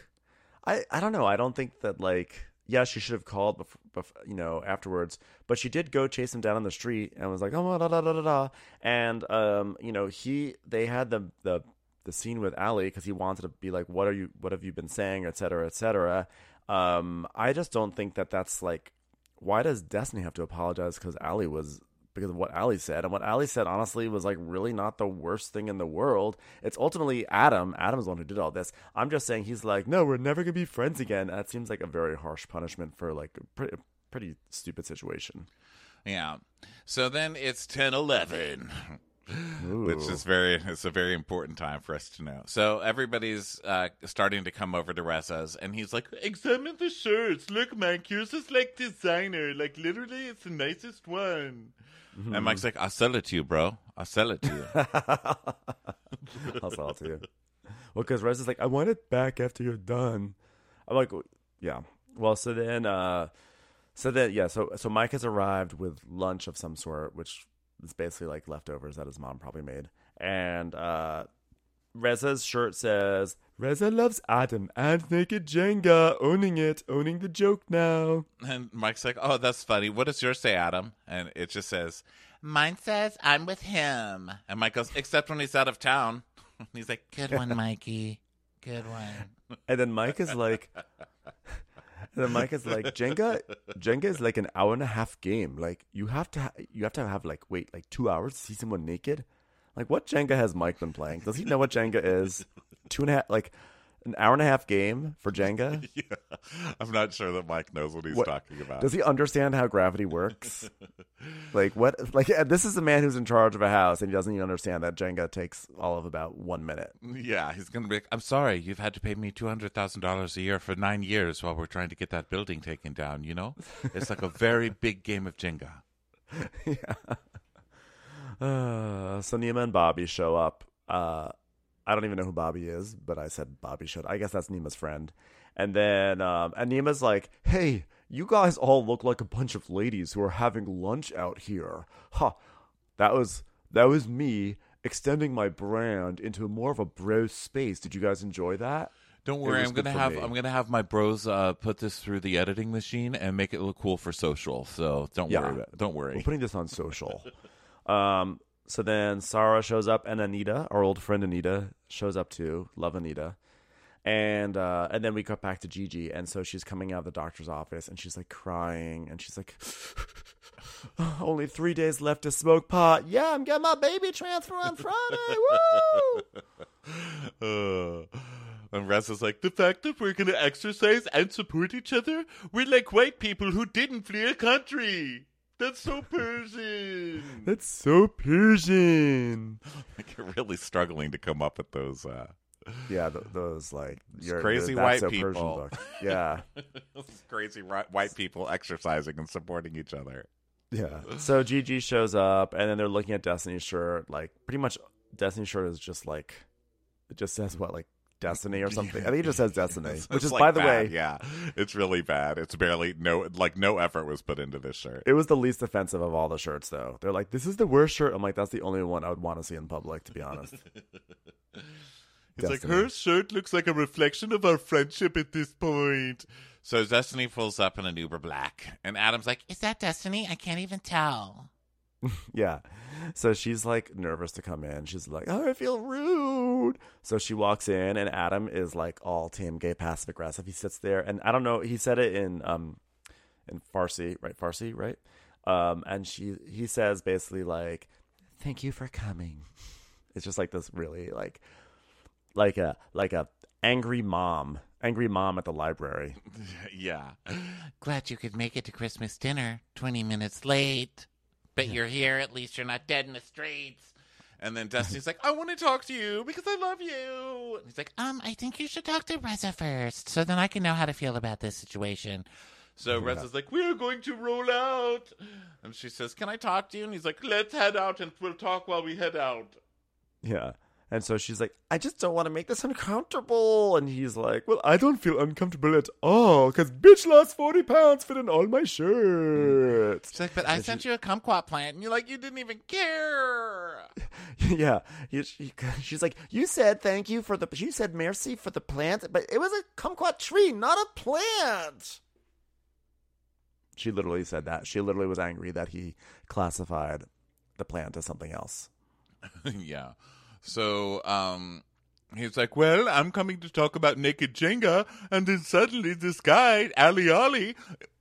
that like, yeah, she should have called afterwards, but she did go chase him down on the street and was like, oh, da, da, da, da, da. And, they had the scene with Allie because he wanted to be like, what have you been saying, et cetera, et cetera. I just don't think that that's like, why does Destiny have to apologize because of what Allie said? And what Allie said, honestly, was like really not the worst thing in the world. It's ultimately Adam. Adam's the one who did all this. I'm just saying he's like, no, we're never going to be friends again. That seems like a very harsh punishment for like a pretty stupid situation. Yeah. So then it's 10:11. Which is it's a very important time for us to know. So everybody's starting to come over to Reza's, and he's like, examine the shirts. Look, Mike, yours is like designer. Like, literally, it's the nicest one. Mm-hmm. And Mike's like, I'll sell it to you, bro. I'll sell it to you. I'll sell it to you. Well, because Reza's like, I want it back after you're done. I'm like, yeah. Well, so Mike has arrived with lunch of some sort, which it's basically like leftovers that his mom probably made. And Reza's shirt says, Reza loves Adam and Naked Jenga, owning the joke now. And Mike's like, oh, that's funny. What does yours say, Adam? And it just says, mine says I'm with him. And Mike goes, except when he's out of town. He's like, good one, Mikey. Good one. And then Mike is like... Jenga is like an hour and a half game. Like you have to have like 2 hours to see someone naked. Like what Jenga has Mike been playing? Does he know what Jenga is? 2.5 like an hour and a half game for Jenga? Yeah. I'm not sure that Mike knows what he's talking about. Does he understand how gravity works? Like what? Like this is a man who's in charge of a house and he doesn't even understand that Jenga takes all of about 1 minute. Yeah, he's gonna be like, I'm sorry, you've had to pay me $200,000 a year for 9 years while we're trying to get that building taken down. You know, it's like a very big game of Jenga. Yeah. So Nima and Bobby show up. I don't even know who Bobby is, but I said Bobby should. I guess that's Nima's friend. And then and Nima's like, hey, you guys all look like a bunch of ladies who are having lunch out here. Huh. That was me extending my brand into more of a bro space. Did you guys enjoy that? Don't worry, I'm gonna have my bros put this through the editing machine and make it look cool for social. So don't worry. We're putting this on social. So then Sarah shows up and Anita, our old friend Anita, shows up too. Love Anita. And then we cut back to Gigi, and so she's coming out of the doctor's office, and she's like crying, and she's like, only 3 days left to smoke pot. Yeah, I'm getting my baby transfer on Friday. Woo! And Rez is like, the fact that we're going to exercise and support each other, we're like white people who didn't flee a country. That's so Persian. That's so Persian. Like, you're really struggling to come up with those... Yeah, those like crazy you're white so people. Persian book. Yeah, crazy white people exercising and supporting each other. Yeah. So Gigi shows up, and then they're looking at Destiny's shirt. Like pretty much, Destiny's shirt is just like it just says what like Destiny or something. I think it just says Destiny, which is like by the bad. way, yeah, it's really bad. It's barely no effort was put into this shirt. It was the least offensive of all the shirts, though. They're like, this is the worst shirt. I'm like, that's the only one I would want to see in public, to be honest. It's Destiny. Like her shirt looks like a reflection of our friendship at this point. So Destiny pulls up in an Uber Black, and Adam's like, "Is that Destiny? I can't even tell." Yeah. So she's like nervous to come in. She's like, "Oh, I feel rude." So she walks in, and Adam is like all team gay, passive aggressive. He sits there, and I don't know. He said it in Farsi, right? Farsi, right? And he says basically like, "Thank you for coming." It's just like this really like a angry mom at the library. Yeah. Glad you could make it to Christmas dinner 20 minutes late. But you're here, at least you're not dead in the streets. And then Destiny's like, I want to talk to you because I love you. And he's like, I think you should talk to Reza first, so then I can know how to feel about this situation. So Reza's like, we're going to roll out. And she says, can I talk to you? And he's like, let's head out and we'll talk while we head out. Yeah. And so she's like, I just don't want to make this uncomfortable. And he's like, well, I don't feel uncomfortable at all because bitch lost 40 pounds fit in all my shirts. She's like, but I sent you a kumquat plant. And you're like, you didn't even care. Yeah. She's like, you said you said merci for the plant, but it was a kumquat tree, not a plant. She literally said that. She literally was angry that he classified the plant as something else. Yeah. So, he's like, well, I'm coming to talk about Naked Jenga, and then suddenly this guy, Ali,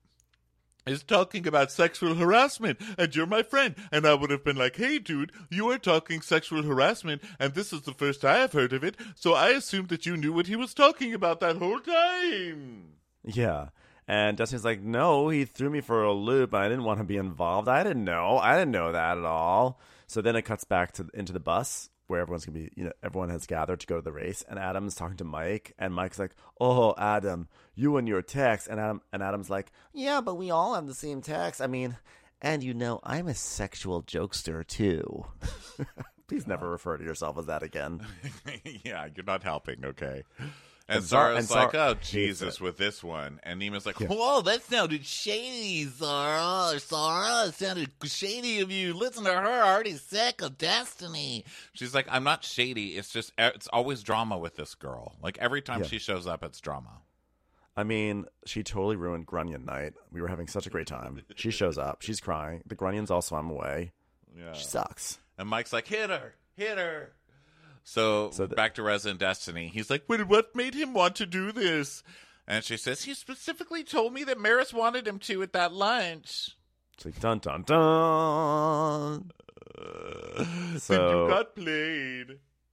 is talking about sexual harassment, and you're my friend. And I would have been like, hey, dude, you are talking sexual harassment, and this is the first I have heard of it, so I assumed that you knew what he was talking about that whole time. Yeah. And Destiny's like, no, he threw me for a loop, and I didn't want to be involved. I didn't know that at all. So then it cuts back into the bus, where everyone's going to be, everyone has gathered to go to the race. And Adam's talking to Mike. And Mike's like, oh, Adam, you and your text. And Adam's like, yeah, but we all have the same text. I mean, and I'm a sexual jokester, too. Please never refer to yourself as that again. Yeah, you're not helping, okay? And Zara's like, oh, Jesus, with this one. And Nima's like, whoa, that sounded shady, Zara. Zara, it sounded shady of you. Listen to her, already sick of Destiny. She's like, I'm not shady. It's just, it's always drama with this girl. Like, every time she shows up, it's drama. I mean, she totally ruined Grunion night. We were having such a great time. She shows up. She's crying. The Grunion's all swam away. Yeah. She sucks. And Mike's like, hit her. So back to Reza and Destiny. He's like, well, what made him want to do this? And she says, he specifically told me that Maris wanted him to at that lunch. It's like, dun, dun, dun. So you got played.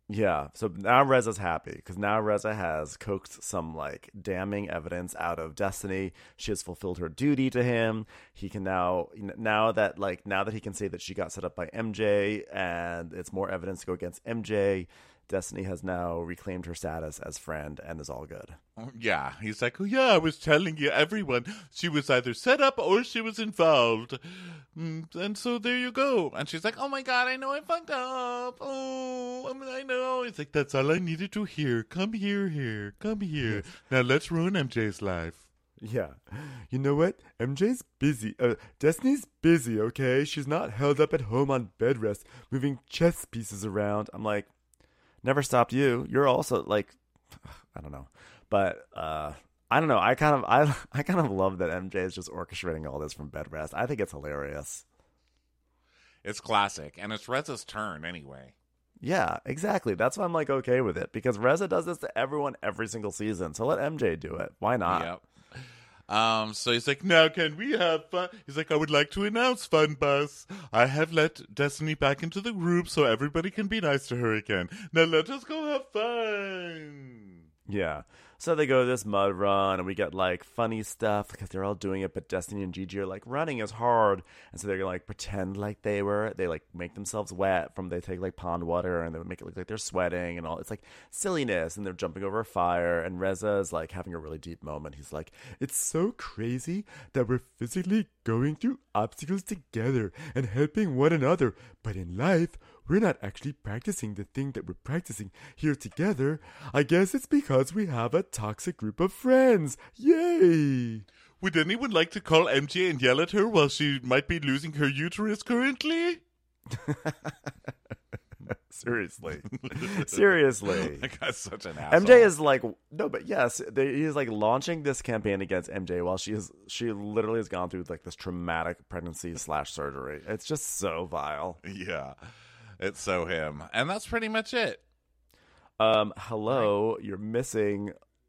Yeah, so now Reza's happy because now Reza has coaxed some like damning evidence out of Destiny. She has fulfilled her duty to him. He can now that he can say that she got set up by MJ and it's more evidence to go against MJ. Destiny has now reclaimed her status as friend and is all good. Yeah, he's like, oh yeah, I was telling you, everyone, she was either set up or she was involved. And so there you go. And she's like, oh my God, I know I fucked up. Oh, I know. He's like, that's all I needed to hear. Come here. Come here. Now let's ruin MJ's life. Yeah. You know what? MJ's busy. Destiny's busy, okay? She's not held up at home on bed rest, moving chess pieces around. I'm like, never stopped you. You're also like, I don't know. But I don't know. I kind of love that MJ is just orchestrating all this from bed rest. I think it's hilarious. It's classic, and it's Reza's turn anyway. Yeah, exactly. That's why I'm like okay with it because Reza does this to everyone every single season. So let MJ do it. Why not? Yep. So he's like, now can we have fun? He's like, I would like to announce, Fun Bus. I have let Destiny back into the group so everybody can be nice to her again. Now let us go have fun. Yeah. So they go this mud run, and we get, like, funny stuff because they're all doing it, but Destiny and Gigi are, like, running is hard. And so they're going to, like, pretend like they make themselves wet they take, like, pond water, and they make it look like they're sweating and all. It's, like, silliness, and they're jumping over a fire. And Reza is, like, having a really deep moment. He's like, it's so crazy that we're physically going through obstacles together and helping one another. But in life, we're not actually practicing the thing that we're practicing here together. I guess it's because we have a toxic group of friends. Yay! Would anyone like to call MJ and yell at her while she might be losing her uterus currently? Seriously. That guy's such an asshole. MJ is like, no, but yes, he's like launching this campaign against MJ while she literally has gone through like this traumatic pregnancy / surgery. It's just so vile. Yeah. It's so him. And that's pretty much it. Hello, you're missing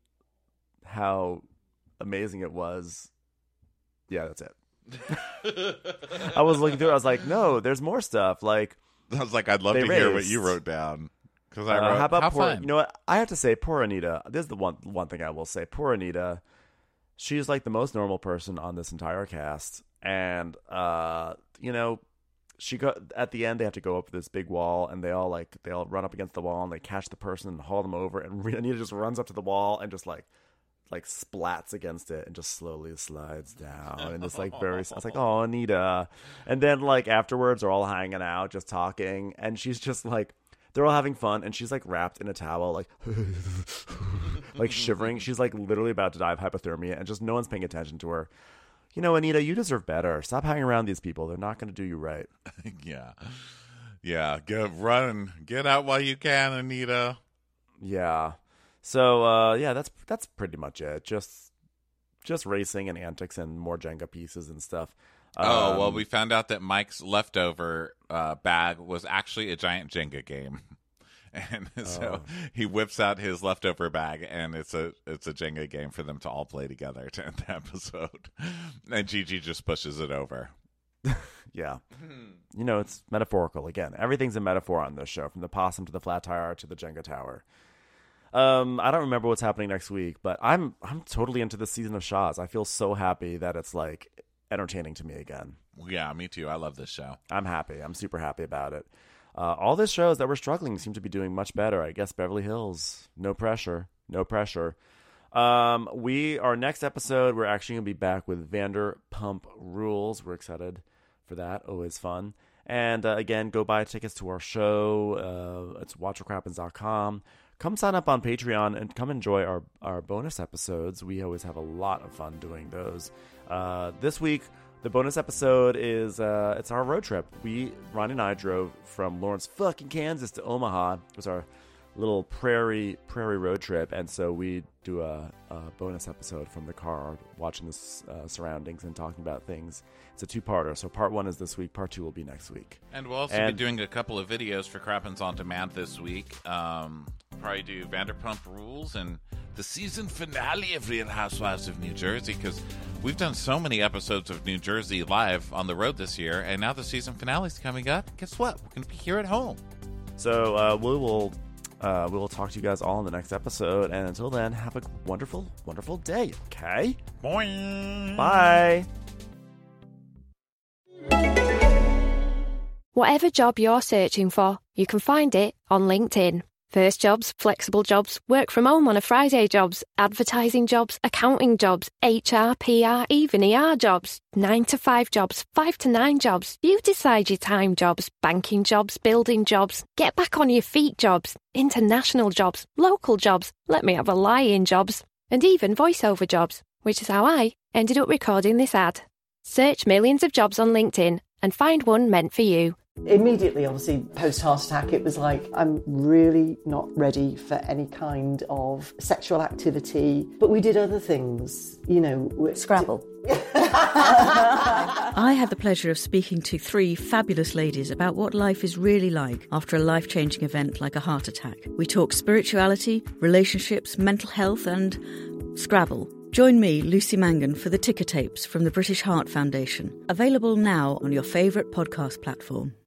how amazing it was. Yeah, that's it. I was looking through it. I was like, no, there's more stuff. Like, I was like, I'd love to hear what you wrote down. Because I wrote, how about poor, fun? You know what? I have to say, poor Anita. This is the one thing I will say. Poor Anita. She's like the most normal person on this entire cast. And, you know, at the end they have to go up this big wall, and they all run up against the wall, and they catch the person and haul them over, and Anita just runs up to the wall and just like splats against it and just slowly slides down, and it's like I was like, oh, Anita. And then like afterwards they're all hanging out just talking, and she's just like, they're all having fun, and she's like wrapped in a towel, like like shivering. She's like literally about to die of hypothermia, and just no one's paying attention to her. You know, Anita, you deserve better. Stop hanging around these people. They're not going to do you right. Yeah. Get out while you can, Anita. Yeah. So, that's pretty much it. Just racing and antics and more Jenga pieces and stuff. Well, we found out that Mike's leftover bag was actually a giant Jenga game. And so he whips out his leftover bag, and it's a Jenga game for them to all play together to end the episode. And Gigi just pushes it over. Yeah. You know, it's metaphorical again. Everything's a metaphor on this show, from the possum to the flat tire to the Jenga tower. I don't remember what's happening next week, but I'm totally into this season of Shahs. I feel so happy that it's like entertaining to me again. Yeah, me too. I love this show. I'm happy. I'm super happy about it. All the shows that were struggling seem to be doing much better. I guess Beverly Hills, no pressure. Our next episode, we're actually going to be back with Vanderpump Rules. We're excited for that. Always fun. And again, go buy tickets to our show. It's watchwhatcrappens.com. Come sign up on Patreon and come enjoy our bonus episodes. We always have a lot of fun doing those. This week, the bonus episode is it's our road trip. Ronnie and I drove from Lawrence fucking Kansas to Omaha. It was our little prairie road trip, and so we do a bonus episode from the car, watching the surroundings and talking about things. It's a two-parter, so part 1 is this week, part 2 will be next week. And we'll also be doing a couple of videos for Crappens On Demand this week. Probably do Vanderpump Rules and the season finale of Real Housewives of New Jersey, because we've done so many episodes of New Jersey live on the road this year, and now the season finale is coming up. Guess what? We're going to be here at home. So we will We will talk to you guys all in the next episode. And until then, have a wonderful, wonderful day. Okay? Boing. Bye. Whatever job you're searching for, you can find it on LinkedIn. First jobs, flexible jobs, work from home on a Friday jobs, advertising jobs, accounting jobs, HR, PR, even ER jobs, 9 to 5 jobs, 5 to 9 jobs. You decide your time jobs, banking jobs, building jobs, get back on your feet jobs, international jobs, local jobs, let me have a lie-in jobs, and even voiceover jobs, which is how I ended up recording this ad. Search millions of jobs on LinkedIn and find one meant for you. Immediately, obviously, post-heart attack, it was like, I'm really not ready for any kind of sexual activity. But we did other things, you know. Scrabble. I had the pleasure of speaking to 3 fabulous ladies about what life is really like after a life-changing event like a heart attack. We talk spirituality, relationships, mental health and Scrabble. Join me, Lucy Mangan, for the Ticker Tapes from the British Heart Foundation. Available now on your favourite podcast platform.